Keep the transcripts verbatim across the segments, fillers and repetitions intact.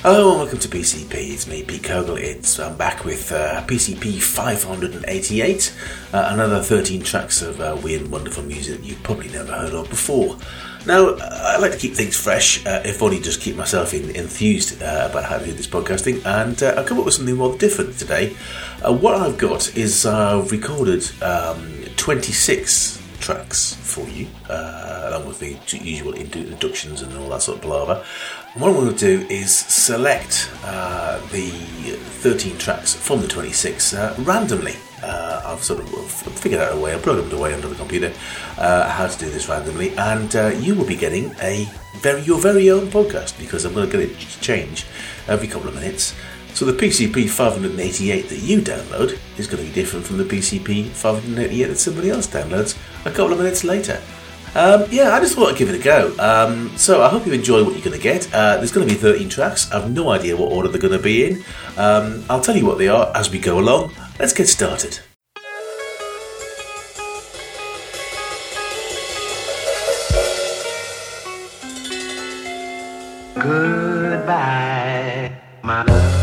Hello and welcome to P C P. It's me, Pete Kogel. It's I'm back with uh, P C P five eighty-eight, uh, another thirteen tracks of uh, weird and wonderful music that you've probably never heard of before. Now, I like to keep things fresh, uh, if only just keep myself in, enthused uh, about how to do this podcasting, and uh, I've come up with something rather different today. Uh, what I've got is I've uh, recorded um, twenty-six tracks for you, uh, along with the usual introductions and all that sort of palaver. And what I'm going to do is select uh, the thirteen tracks from the twenty-six uh, randomly. Uh, I've sort of figured out a way, I've programmed away under the computer uh, how to do this randomly, and uh, you will be getting a very your very own podcast, because I'm going to get it to change every couple of minutes. So the P C P five eighty-eight that you download is going to be different from the P C P five eighty-eight that somebody else downloads a couple of minutes later. Um, yeah, I just thought I'd give it a go. Um, so I hope you enjoy what you're going to get. Uh, there's going to be thirteen tracks. I have no idea what order they're going to be in. Um, I'll tell you what they are as we go along. Let's get started. Goodbye, my love.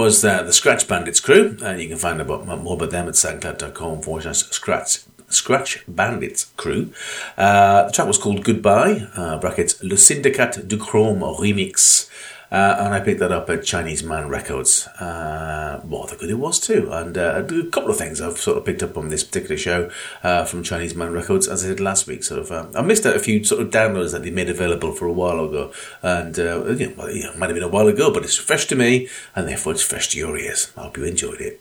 was uh, the Scratch Bandits crew. Uh, you can find out more about them at soundcloud.com forward slash scratch, Scratch Bandits crew. Uh, the track was called Goodbye, uh, brackets, Le Syndicat du Chrome remix. Uh, and I picked that up at Chinese Man Records. Uh, well, the good it was too. And uh, a couple of things I've sort of picked up on this particular show uh, from Chinese Man Records, as I did last week. Sort of, uh, I missed out a few sort of downloads that they made available for a while ago, and uh, you know, well, you know, it might have been a while ago, but it's fresh to me, and therefore it's fresh to your ears. I hope you enjoyed it.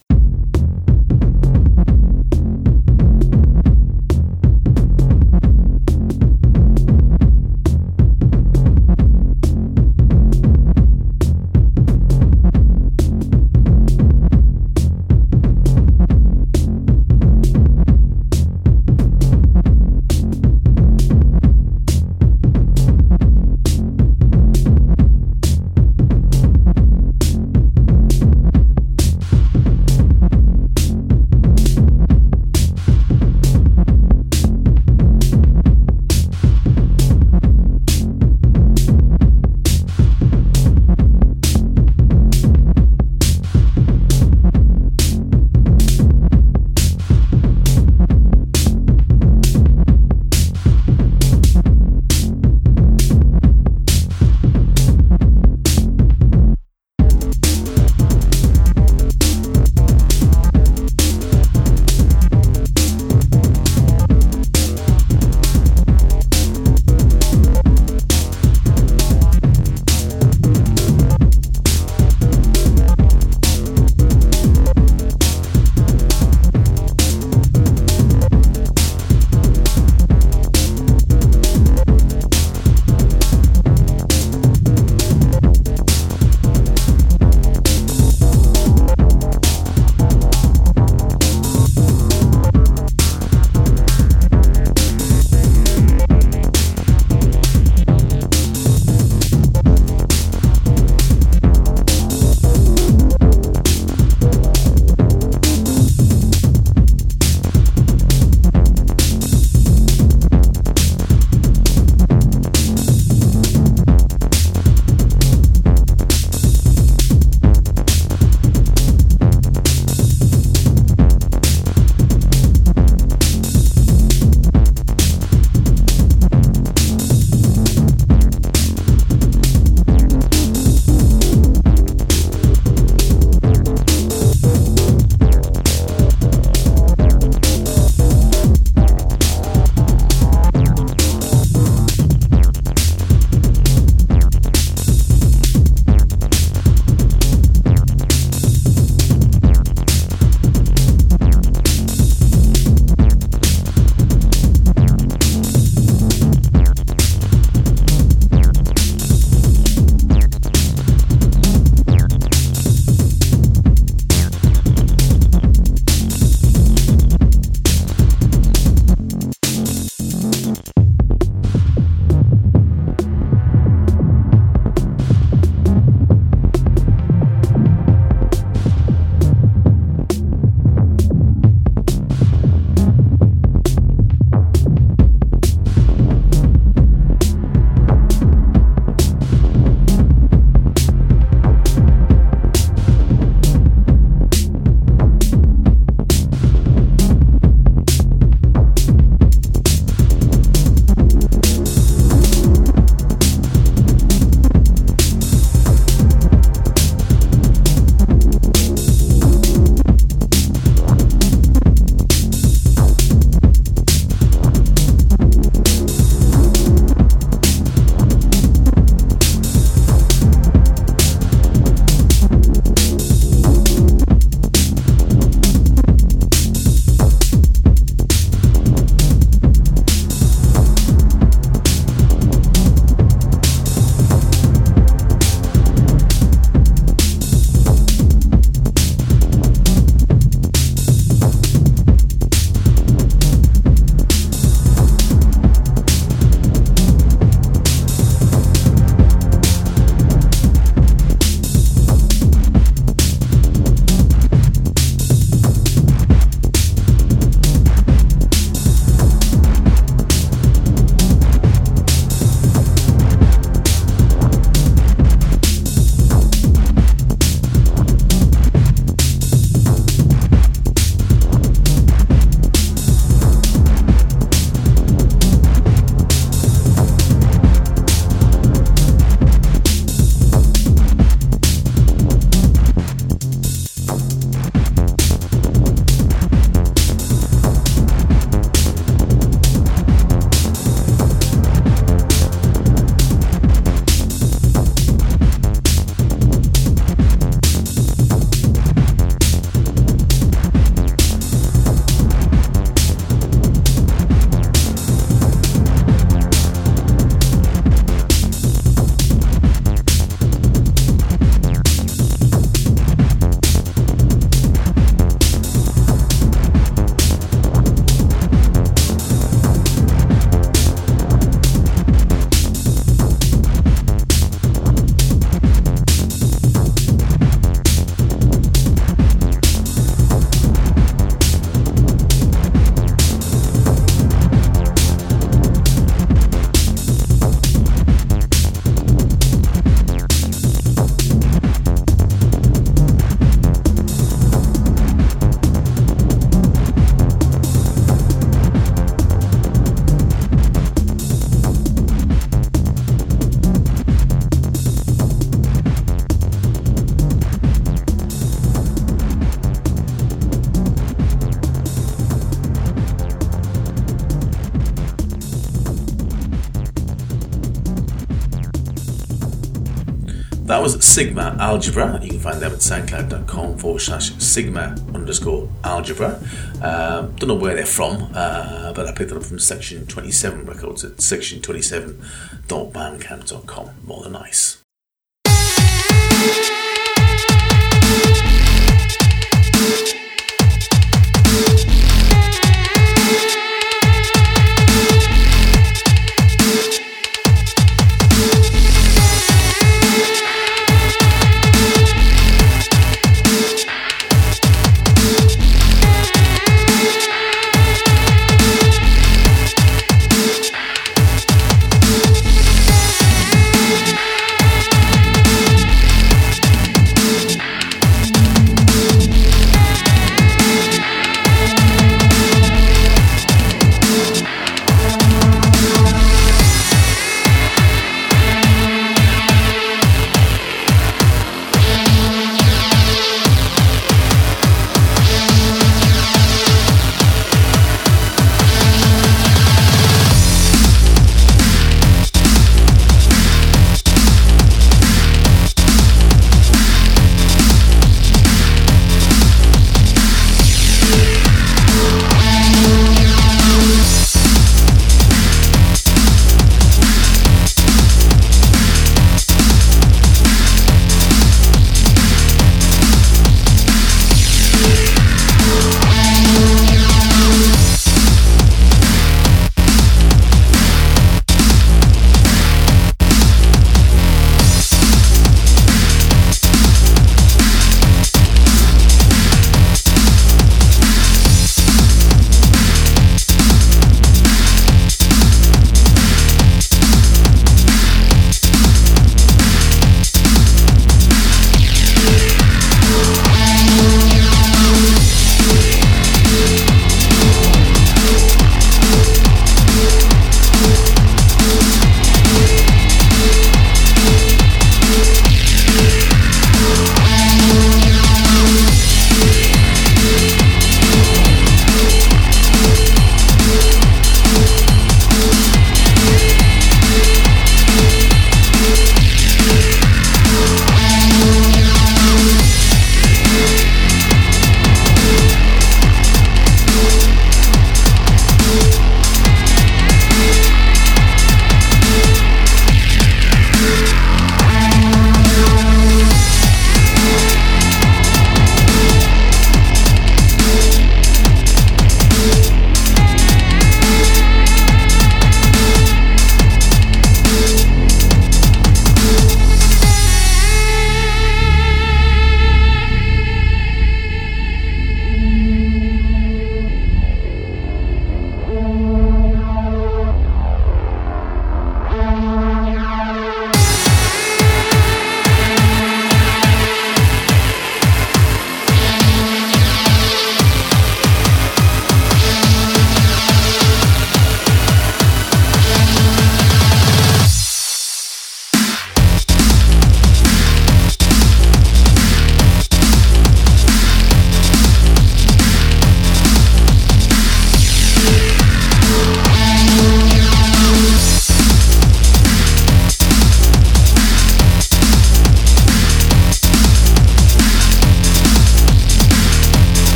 That was Sigma Algebra. You can find them at soundcloud.com forward slash Sigma underscore Algebra. Um, don't know where they're from, uh, but I picked it up from Section twenty-seven Records at section twenty-seven dot bandcamp dot com. More than nice.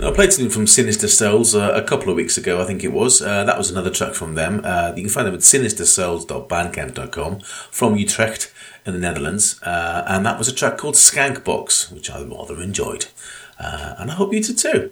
I played something from Sinister Souls uh, a couple of weeks ago, I think it was. Uh, that was another track from them. Uh, you can find them at sinister souls dot bandcamp dot com from Utrecht in the Netherlands. Uh, and that was a track called Skankbox, which I rather enjoyed. Uh, and I hope you did too.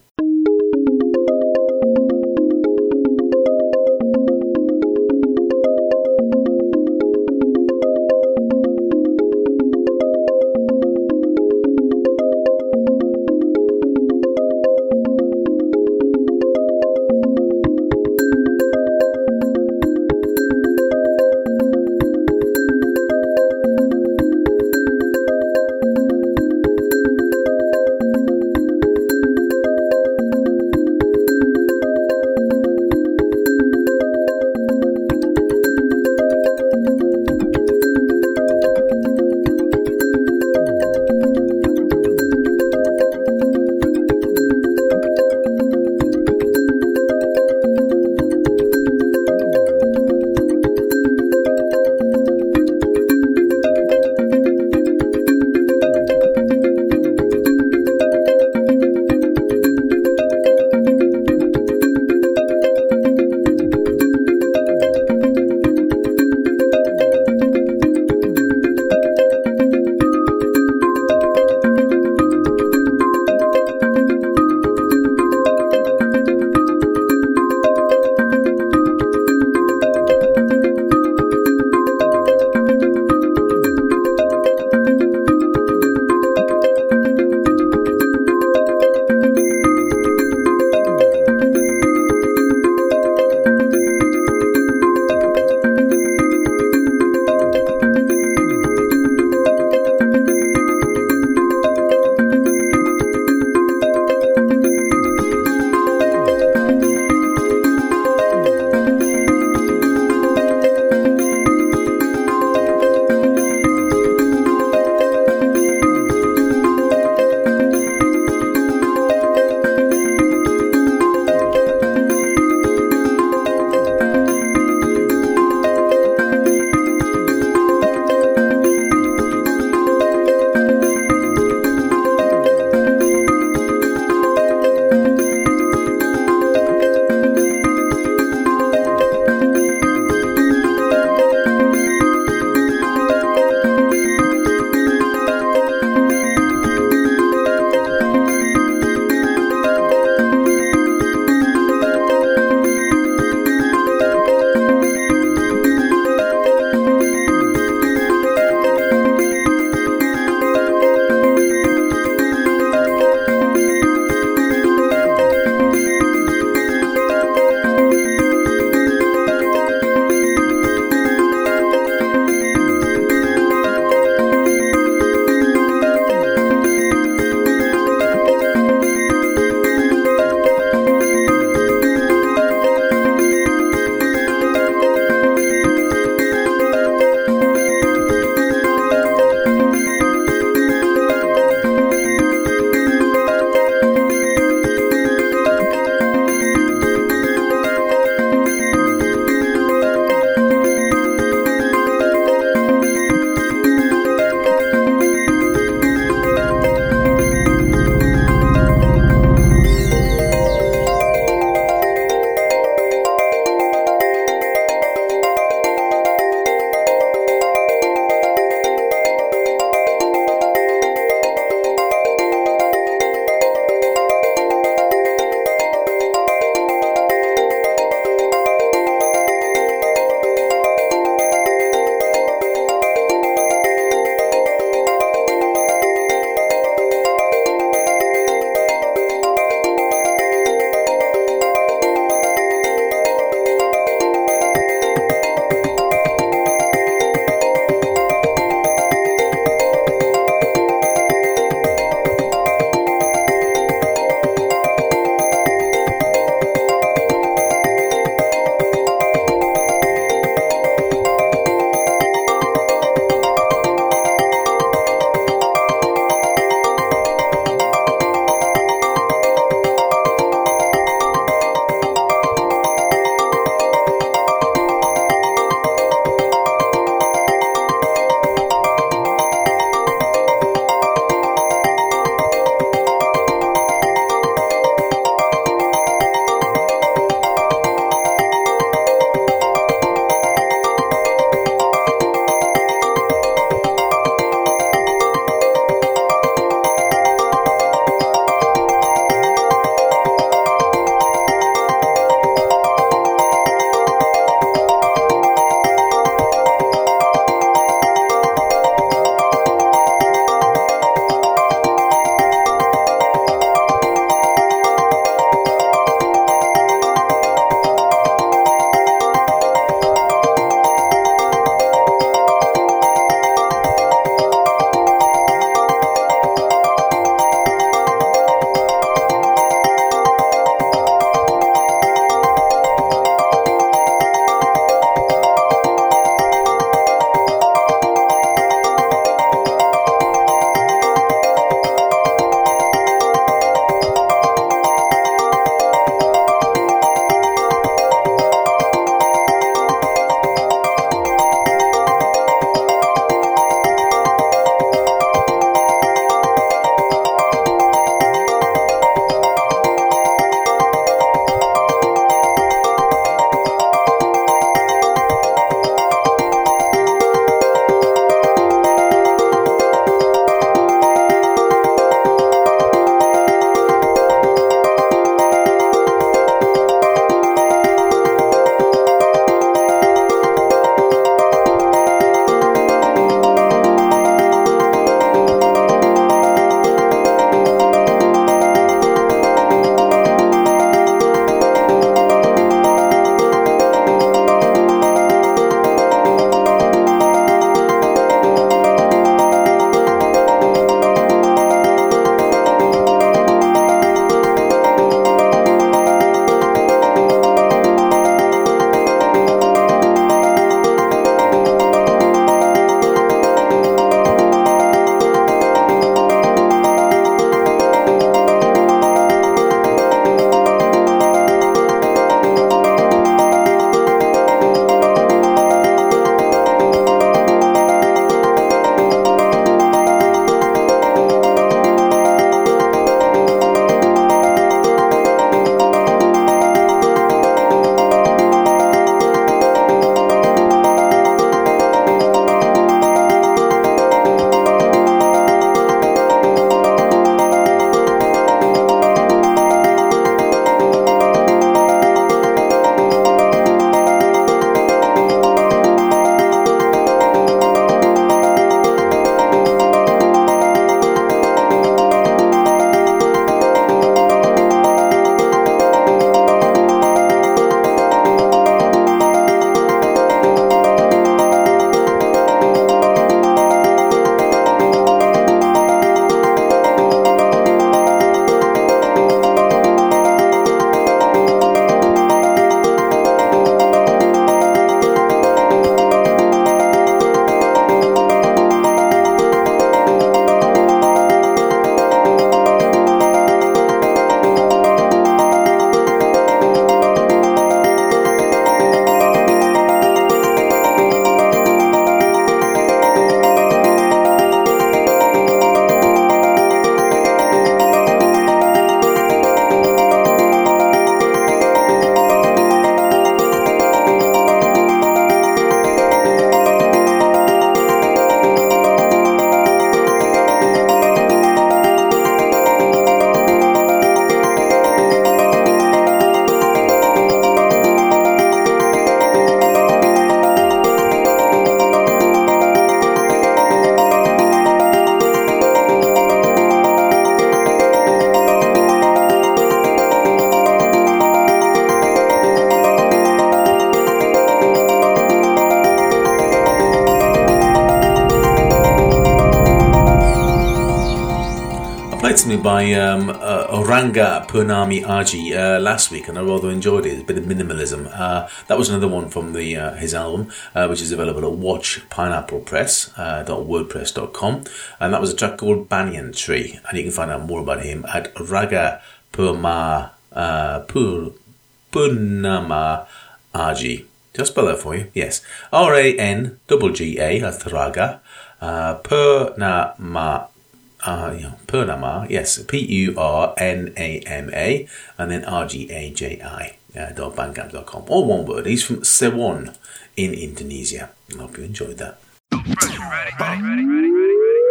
played something by um, uh, Oranga Purnami Aji uh, last week, and I rather enjoyed it. It's a bit of minimalism. Uh, that was another one from the uh, his album, uh, which is available at watch pineapple press dot wordpress dot com, and that was a track called Banyan Tree, and you can find out more about him at Raga Purma uh, Pur, Purnama Aji. Did I spell that for you? Yes. R A N G G A, that's Raga, uh, Purnama Uh, you know, Purnama, yes, P U R N A M A, and then R G A J I uh, dot bandcamp dot com. All one word. He's from Sewon in Indonesia. I hope you enjoyed that. Ready, ready, ready, ready, ready, ready,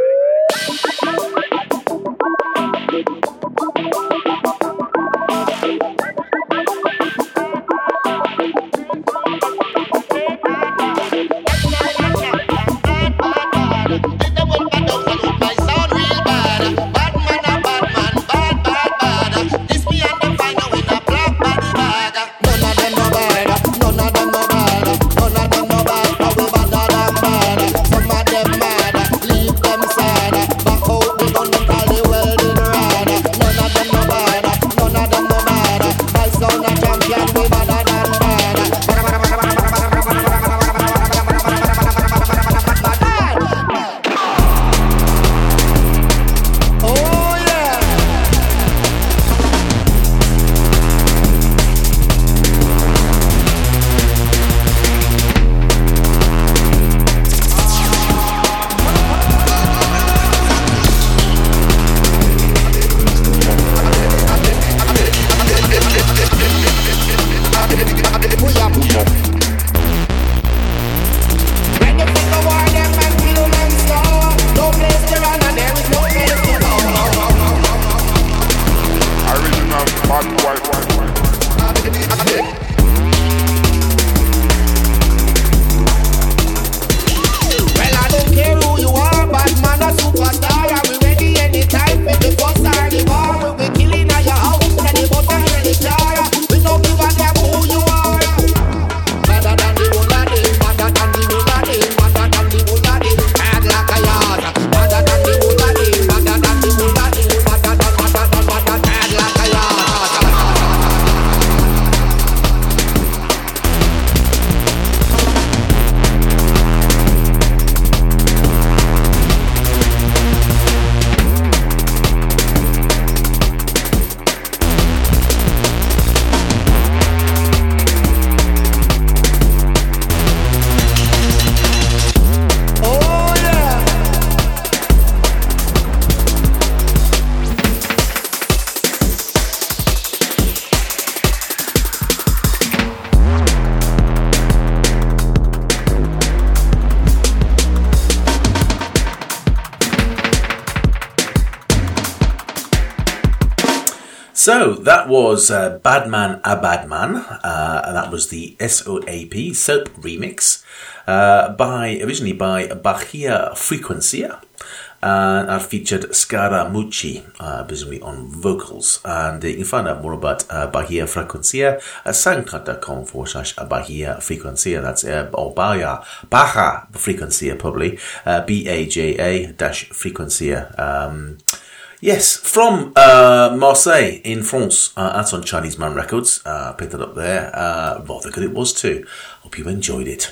So that was uh, Badman a Badman, uh, and that was the S O A P Soap remix uh, by originally by Bahia Frequencia. And I featured Scaramucci, uh, presumably on vocals. And uh, you can find out more about uh, Bahia Frequencia at soundcloud.com forward slash Bahia Frequencia. That's uh, or Baja, Baja Frequencia, probably. Uh, B A J A dash Frequencia. Um, yes, from uh, Marseille in France. Uh, that's on Chinese Man Records. Uh, picked it up there. Uh, rather good it was too. Hope you enjoyed it.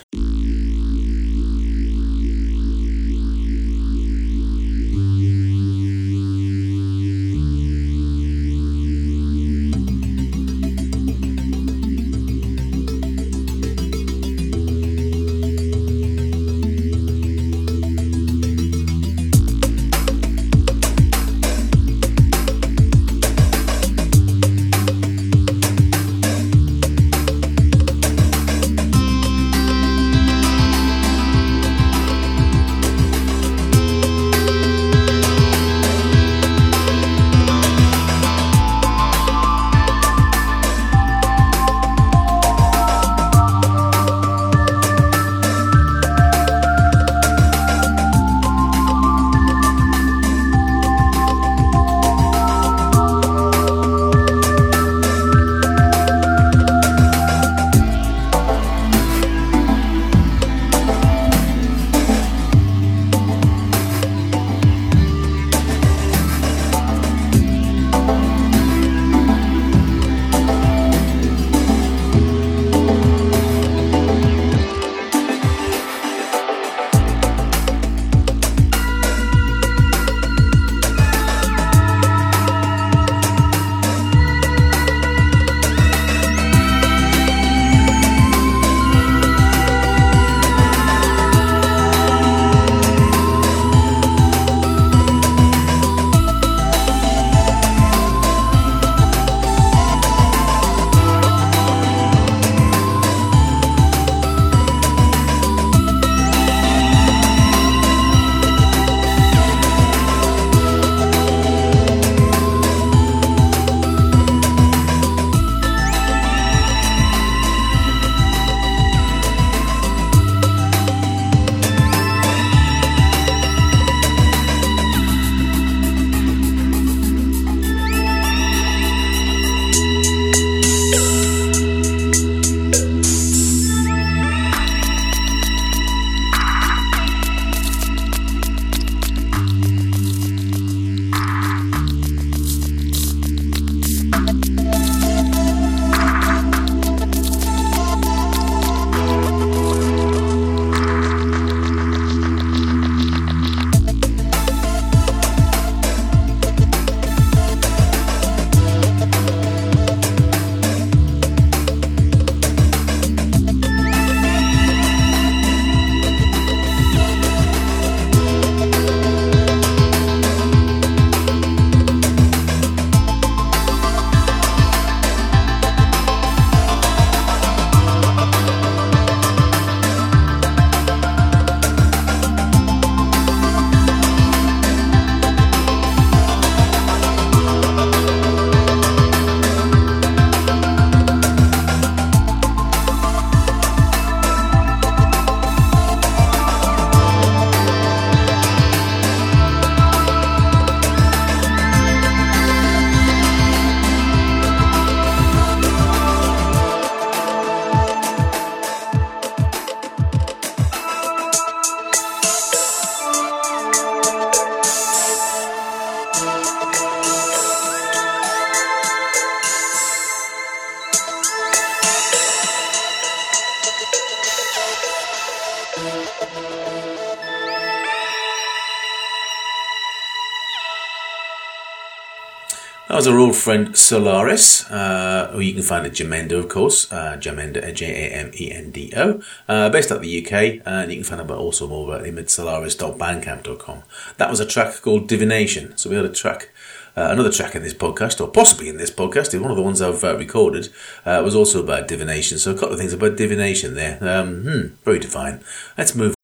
That was our old friend Solaris, uh, who you can find at Jamendo, of course, uh, Jamendo, J A M E N D O, uh, based out of the U K, and you can find out also more about him at solaris dot bandcamp dot com. That was a track called Divination. So we had a track, uh, another track in this podcast, or possibly in this podcast, one of the ones I've uh, recorded, uh, was also about divination. So a couple of things about divination there. Um, hmm, very divine. Let's move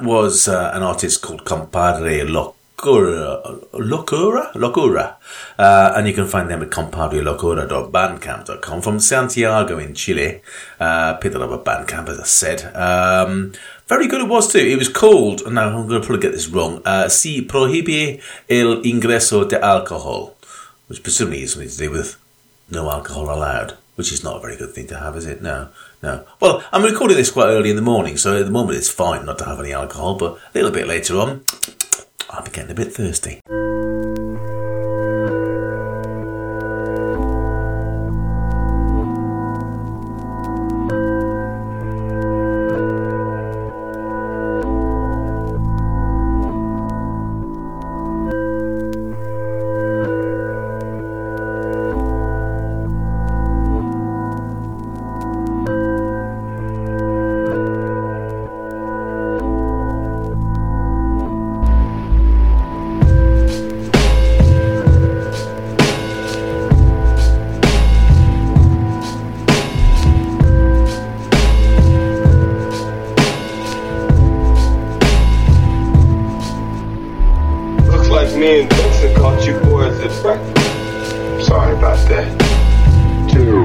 was uh, an artist called Compadre Locura, Locura, Locura, uh, and you can find them at compadre locura dot bandcamp dot com from Santiago in Chile. Uh, picked it up at Bandcamp, as I said. Um, very good it was too. It was called, now I'm going to probably get this wrong, uh, Si Prohíbe el Ingreso de Alcohol, which presumably is something to do with no alcohol allowed, which is not a very good thing to have, is it? No, no. Well, I'm recording this quite early in the morning, so at the moment it's fine not to have any alcohol, but a little bit later on, I'll be getting a bit thirsty. Me and Vincent caught you boys at breakfast. Sorry about that. Two.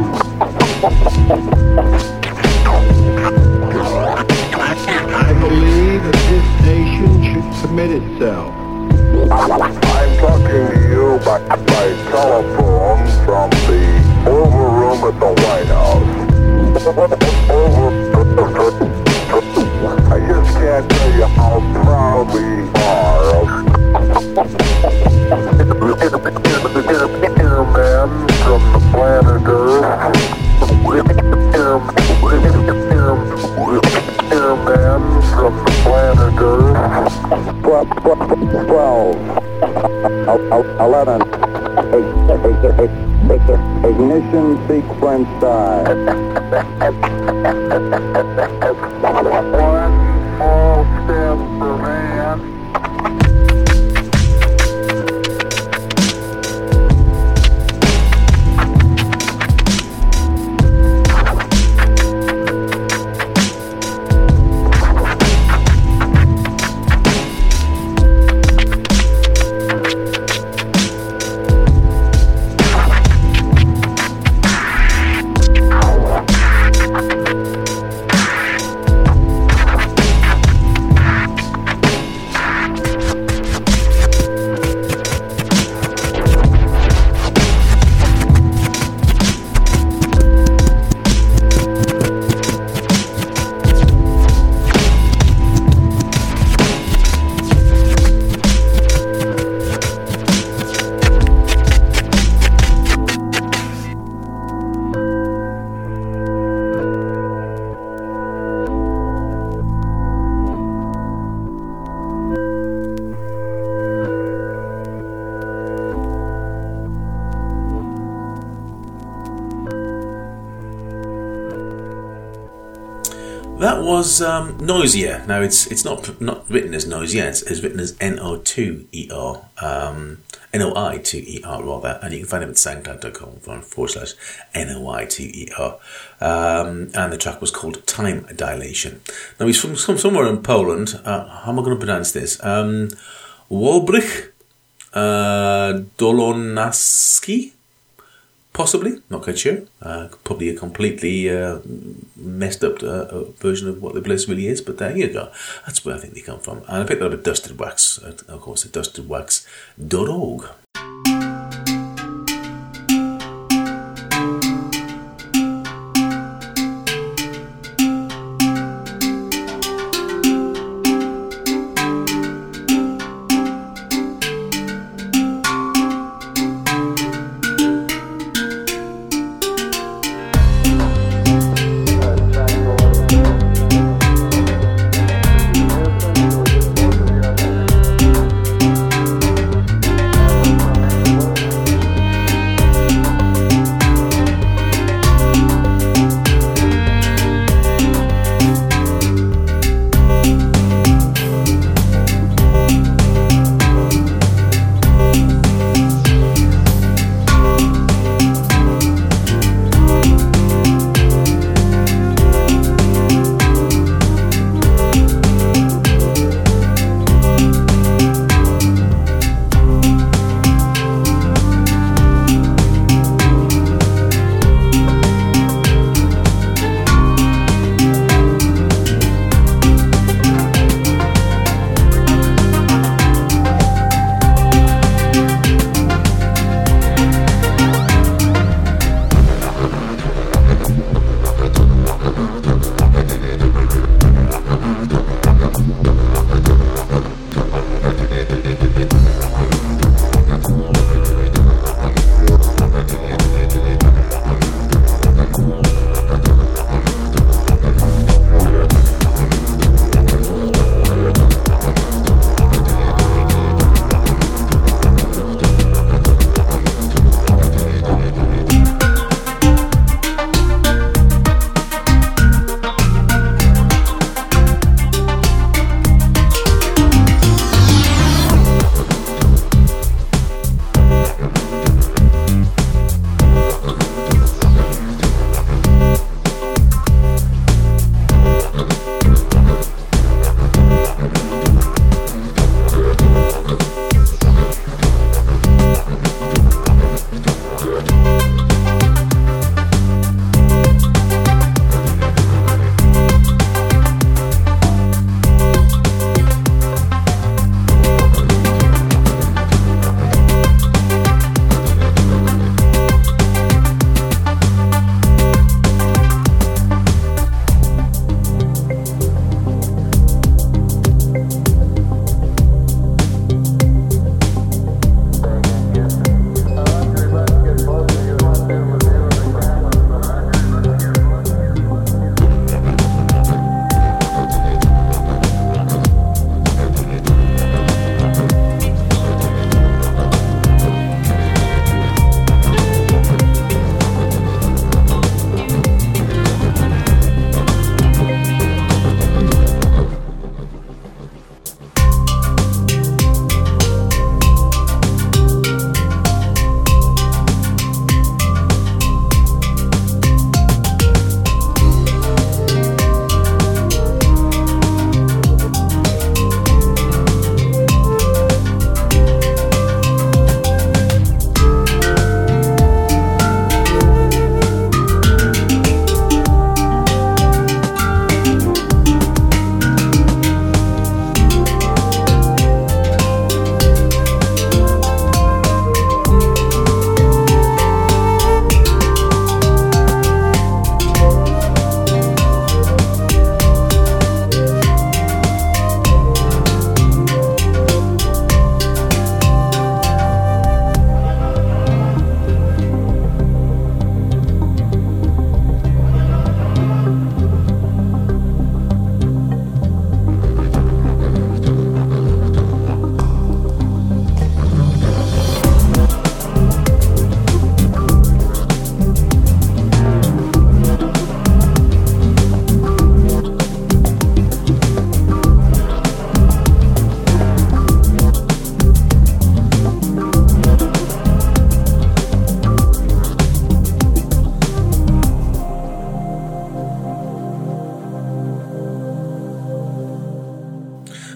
I believe that this nation should commit itself. I'm talking to you by, by telephone from the Oval Room at the White House. I just can't tell you how proud we are of Airman from the planet Earth. Airman from the planet Earth. Twelve. Eleven. Ignition sequence start. One small step for man. That was um, Noisier. Now it's it's not not written as Noisier. It's, it's written as N O two E R, um, N O I two E R rather, and you can find him at soundcloud dot com forward slash N O I two E R. Um, and the track was called Time Dilation. Now he's from, from somewhere in Poland. Uh, how am I going to pronounce this? Um, Wojciech uh, Dolonaski. Possibly, not quite sure. Uh, probably a completely uh, messed up uh, version of what the bliss really is, but there you go. That's where I think they come from. And I picked that up at Dusted Wax, of course, at dusted wax dot org.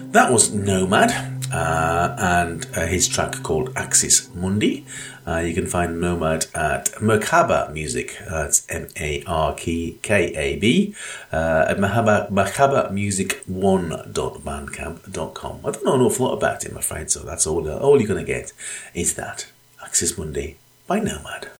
That was Nomad, uh, and uh, his track called Axis Mundi. Uh, you can find Nomad at Merkaba Music. That's M A R K A B. Uh, at merkaba music one dot bandcamp dot com. I don't know an awful lot about it, I'm afraid, so that's all, uh, all you're going to get is that. Axis Mundi by Nomad.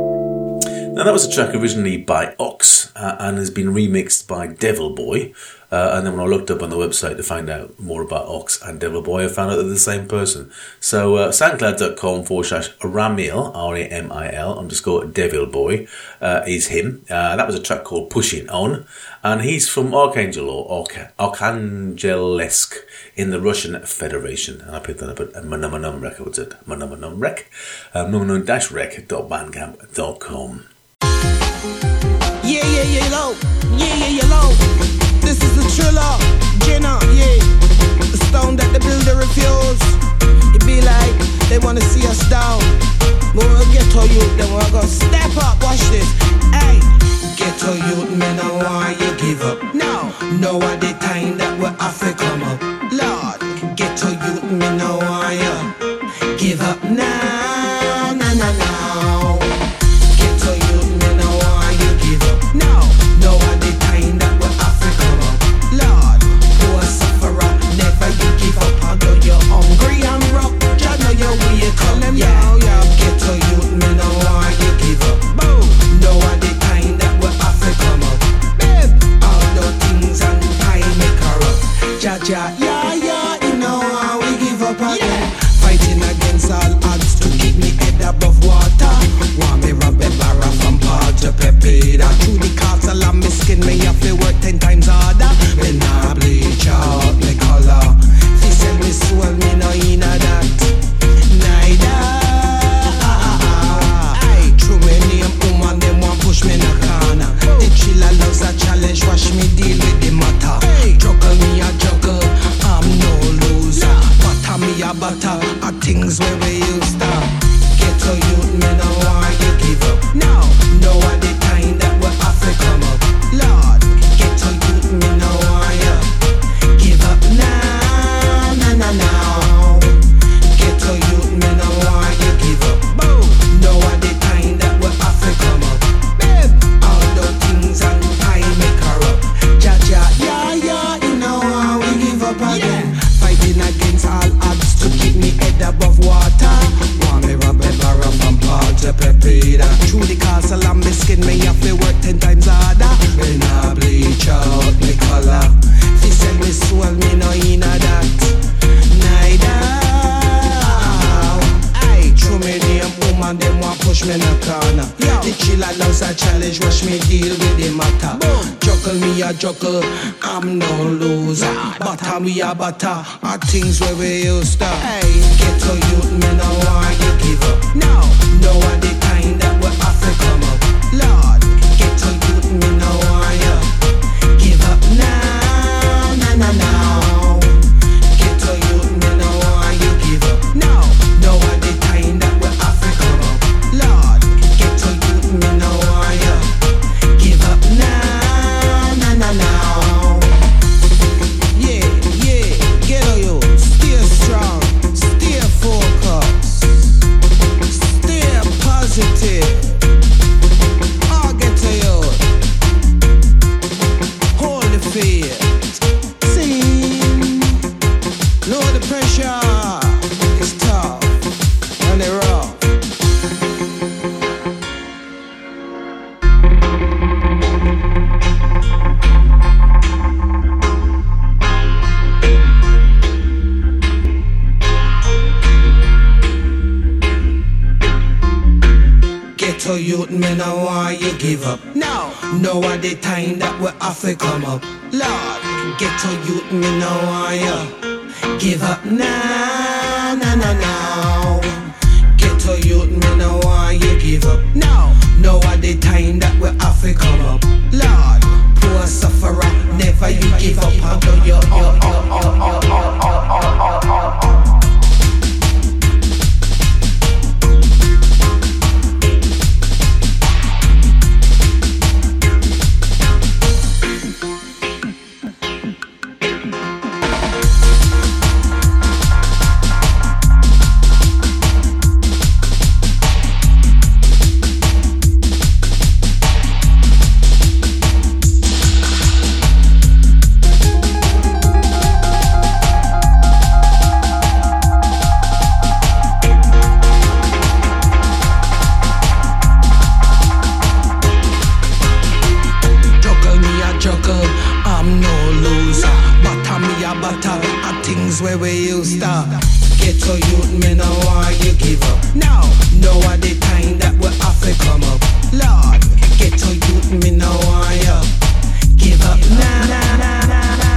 Now that was a track originally by Ox uh, and has been remixed by Devil Boy. Uh, and then when I looked up on the website to find out more about Ox and Devil Boy, I found out they're the same person. So uh, soundcloud.com forward slash Ramil, R A M I L, underscore Devil Boy, uh, is him. Uh, that was a track called Pushing On. And he's from Archangel or Arch- Archangelsk in the Russian Federation. And I picked that up at Manum Records at Manum Rec, uh, manum-rec dot bandcamp dot com. Yeah, yeah, yeah, low. Yeah, yeah, yeah, low. This is the Triller, Jenna, yeah. The stone that the builder refused. It be like they wanna see us down. But we'll get to you, then we're gonna step up. Watch this. Hey, get to you, man, I want you give up. No, no, at the time that we're off to come up. Lord, get to you, man, I want you give up now, nah, nah, nah. Get to you, man, I want you give up. No, no, at the time that we're off to come up. Lord, poor sufferer, never you give up. Although you're hungry and rough, just know you're weak. Call them, yeah, yeah. Get to you, man, I want you give up. Boom, no, at the time that we're off to come up. Babe, all those things and time make her up. Ja, ja, yeah, yeah, you know how we give up again. Fighting against all odds to keep me head above water. Want me rub a barra from Paul to Pepita. Through the castle and me skin, me have to work ten times harder. Me nah bleach out me color. If you sell me soul, me no in a that. Neither. Aye, true me name woman, them want push me in a corner. The chiller loves a challenge, watch me deal with the matter. Juggle me a juggle, I'm no loser. Butter me a butter, a things where we used to. Get to you, me no want you give up. No, no at the time that we're off to come up. Lord, get to you, me no want you give up now, nah, nah, nah. Get to you, me no want you give up. Boom, no at the time that we're off to come up. Babe, all those things and time make her up. Ja, ja, yeah, yeah, you know how we give up again. Fighting against all odds to keep me head above water. Want me rub a barra from Paul to Pepita. Through the castle and me skin, me have to work ten times harder. Me nah bleach out me color. If you sell me soul, me no in a that. Neither. Aye, true me name woman, them want push me in a corner. The chiller loves a challenge, watch me deal with the matter. Juggle me a juggle, I'm no loser. Butter me a butter, are things where we used to. Hey, get to you, me no want you give up. No, no at the time that we're off to come up. Lord, get to you, me no want you give up now, nah, nah, nah. Get to you, me no want you give up. No, no at the time that we're off to come up. Lord, get to you, me no want you give up now, nah, nah, nah. Yeah, yeah, get on you, stay strong, stay focused, stay positive. I'll get to you. Hold the faith. Sing. Know the pressure is tough and they rough. Get to you, me no want you give up. No, no at the time that we're off to come up. Lord, get to you, me no want you give up now, nah, nah, nah. Get to you, me no want you give up. No, no at the time that we're off to come up. Lord, poor sufferer, never you give up. Although you're oh, oh, oh, oh, oh, oh, oh, oh, oh. Ghetto youth, me no want you give up. Now, know at the time that we have to come up. Lord, ghetto youth, me no want you give up. Nah, nah, nah, nah, nah.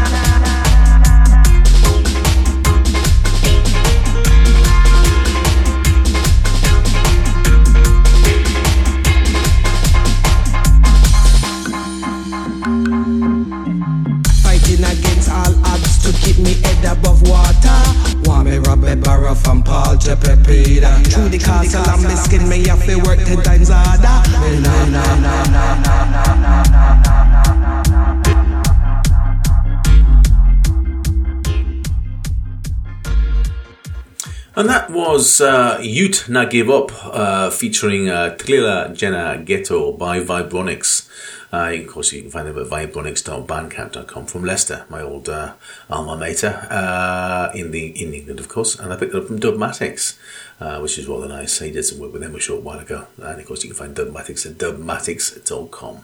Against all odds to keep me head above water. Want me rob a barrow from Paul to Pepita. Through the castle and my skin, me have to work ten times harder. Na na na na na na na And that was uh, Youth Na Give Up, uh, featuring uh, Tlila Jenna Ghetto by Vibronics. Uh, of course, you can find them at vibronics dot bandcamp dot com from Leicester, my old uh, alma mater, uh, in the in England, of course. And I picked it up from Dubmatics, uh, which is rather nice. He did some work with them a short while ago. And of course, you can find Dubmatics at dubmatics dot com.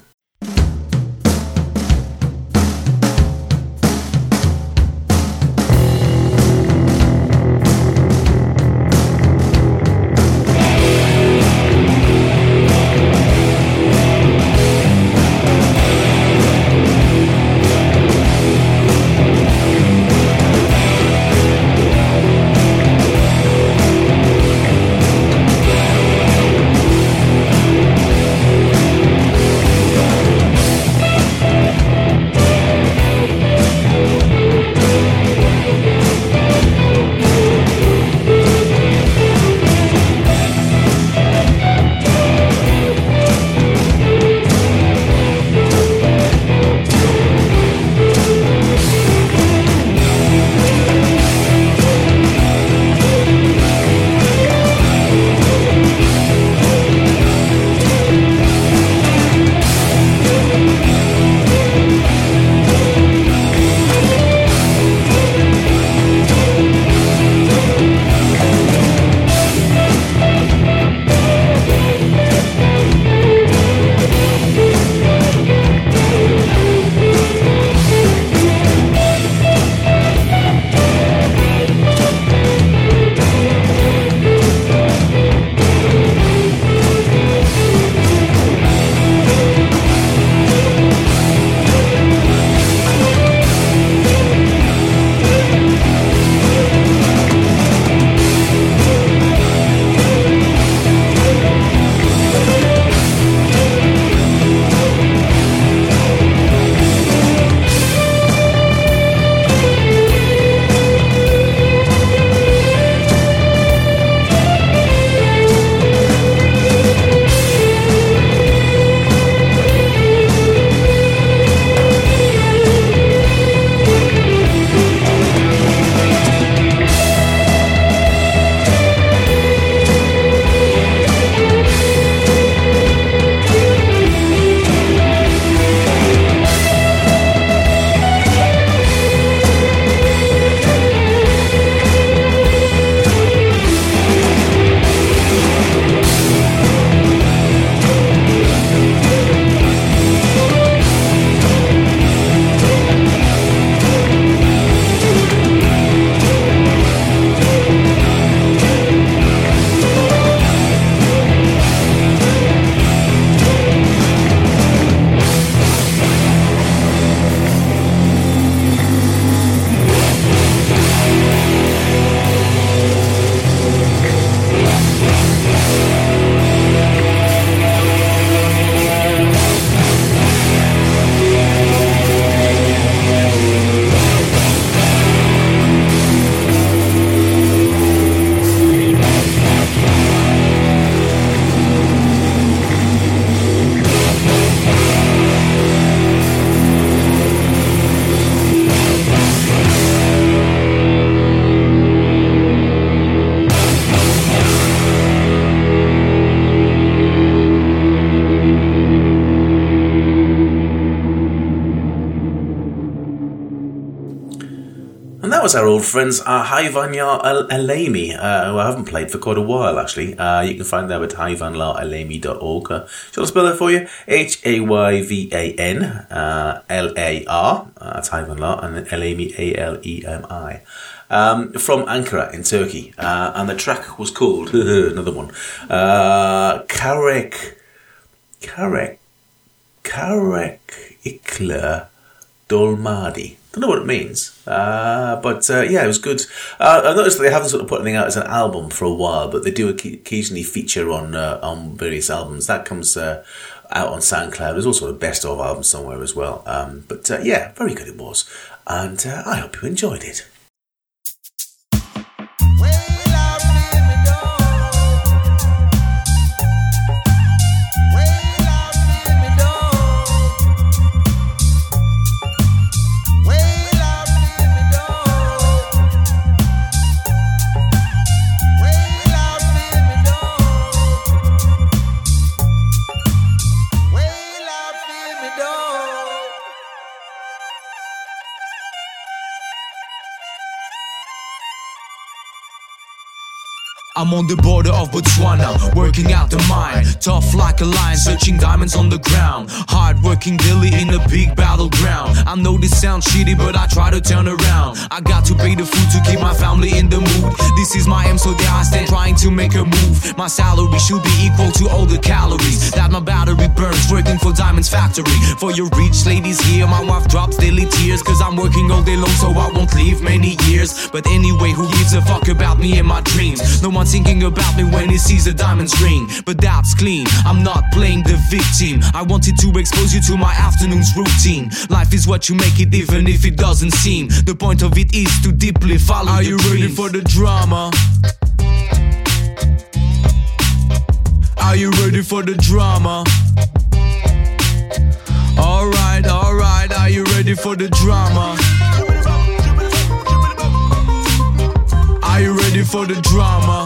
that was our old friends, uh, Hayvanla Alemi, uh, who I haven't played for quite a while, actually. Uh, you can find them at hayvanla alemi dot org. Uh, shall I spell that for you? H A Y V A N L A R. Uh, that's Hayvanla, and then Alemi, A L E M I. um, from Ankara in Turkey. Uh, and the track was called, another one, uh, Karek, Karek, Karek Ikla Dolmadi. Don't know what it means, uh, but uh, yeah, it was good. Uh, I noticed that they haven't sort of put anything out as an album for a while, but they do occasionally feature on uh, on various albums. That comes uh, out on SoundCloud. There's also a best of album somewhere as well. Um, but uh, yeah, very good it was, and uh, I hope you enjoyed it. I'm on the border of Botswana, working out the mine. Tough like a lion, searching diamonds on the ground. Hard-working Dilly in a big battleground. I know this sounds shitty, but I try to turn around. I got to pay the food to keep my family in the mood. This is my aim, so there I stand trying to make a move. My salary should be equal to all the calories that my battery burns, working for Diamonds Factory. For your rich ladies here, my wife drops daily tears, cause I'm working all day long, so I won't live many years. But anyway, who gives a fuck about me and my dreams? No one's thinking about me when he sees a diamond's ring. But that's clean, I'm not playing the victim. I wanted to expose you to my afternoon's routine. Life is what you make it, even if it doesn't seem. The point of it is to deeply follow Are your dreams. Are you ready for the drama? Are you ready for the drama? Alright, alright, are you ready for the drama? Are you ready for the drama?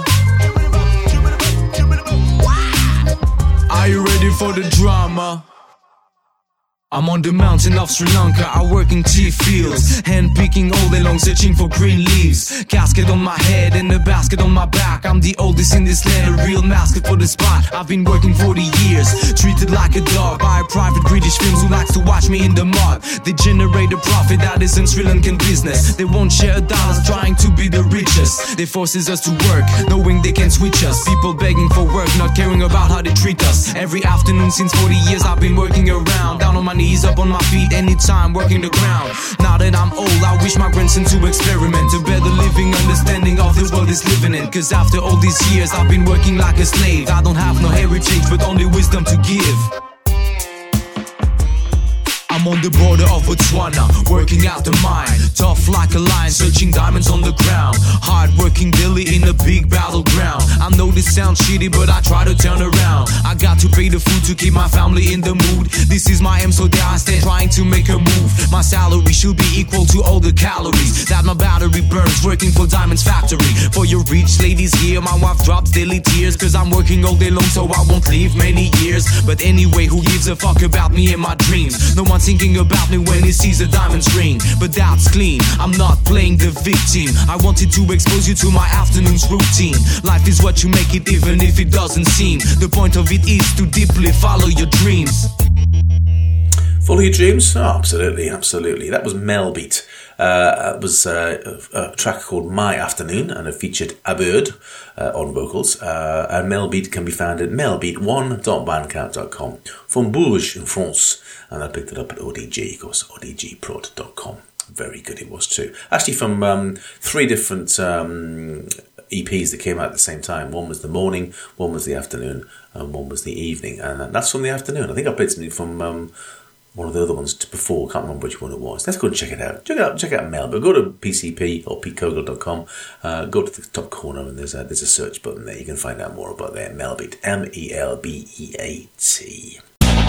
Are you ready for the drama? I'm on the mountain of Sri Lanka, I work in tea fields, hand picking all day long, searching for green leaves. Casket on my head and a basket on my back. I'm the oldest in this land, a real mascot for the spot. I've been working forty years, treated like a dog by a private British films who likes to watch me in the mud. They generate a profit that isn't Sri Lankan business. They won't share dollars trying to be the richest. They forces us to work, knowing they can switch us. People begging for work, not caring about how they treat us. Every afternoon since forty years I've been working around, down on my knees, up on my feet, anytime working the ground. Now that I'm old, I wish my grandson to experiment, a better living understanding of the world is living in. Cause after all these years I've been working like a slave. I don't have no heritage but only wisdom to give. I'm on the border of Botswana, working out the mine. Tough like a lion, searching diamonds on the ground. Hard-working Dilly in a big battleground. I know this sounds shitty, but I try to turn around. I got to pay the food to keep my family in the mood. This is my aim, so there I stand trying to make a move. My salary should be equal to all the calories that my battery burns, working for Diamonds Factory. For your rich ladies here, my wife drops daily tears, cause I'm working all day long, so I won't live many years. But anyway, who gives a fuck about me and my dreams? No one's thinking about me when he sees a diamond's ring. But that's clean, I'm not playing the victim. I wanted to expose you to my afternoon's routine. Life is what you make it, even if it doesn't seem. The point of it is to deeply follow your dreams. Follow your dreams? Oh, absolutely, absolutely. That was Melbeat. Uh, it was uh, a, a track called My Afternoon, and it featured Abird uh, on vocals. Uh, and Melbeat can be found at melbeat one dot bandcamp dot com from Bourges in France. And I picked it up at O D G, of course, o d g prod dot com. Very good it was too. Actually from um, three different um, E Ps that came out at the same time. One was the morning, one was the afternoon, and one was the evening. And that's from the afternoon. I think I played something from um, one of the other ones before. I can't remember which one it was. Let's go and check it out. Check it out, check out Mel. But go to P C P or pete kogel dot com. Uh, go to the top corner and there's a, there's a search button there. You can find out more about that. Melbeat. M E L B E A T.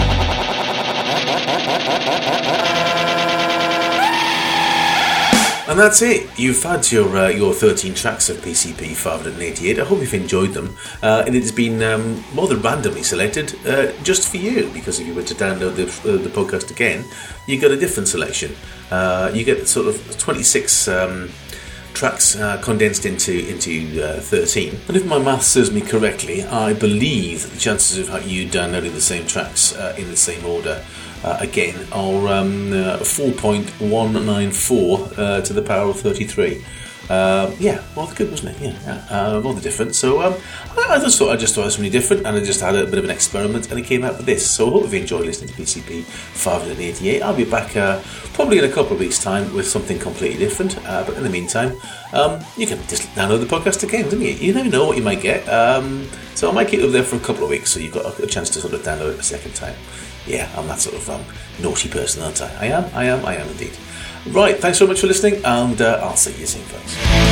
And that's it. You've had your uh, your thirteen tracks of P C P five eighty-eight. I hope you've enjoyed them. Uh, and it's been um, more than randomly selected uh, just for you, because if you were to download the, uh, the podcast again, you get a different selection. Uh, you get sort of twenty-six um, tracks uh, condensed into into uh, thirteen. And if my math serves me correctly, I believe that the chances of you downloading the same tracks uh, in the same order Uh, again are um, uh, four point one nine four uh, to the power of thirty-three. Um, yeah, rather good, wasn't it? Yeah, yeah. Uh, rather different. So um, I, I just thought I just thought it was something different, and I just had a bit of an experiment, and it came out with this. So I hope you enjoyed listening to P C P five eighty-eight. I'll be back uh, probably in a couple of weeks' time with something completely different. Uh, but in the meantime, um, you can just download the podcast again, don't you? You never know what you might get. Um, so I might keep it up there for a couple of weeks, so you've got a chance to sort of download it a second time. Yeah, I'm that sort of um, naughty person, aren't I? I am, I am, I am indeed. Right, thanks so much for listening, and uh, I'll see you soon, folks.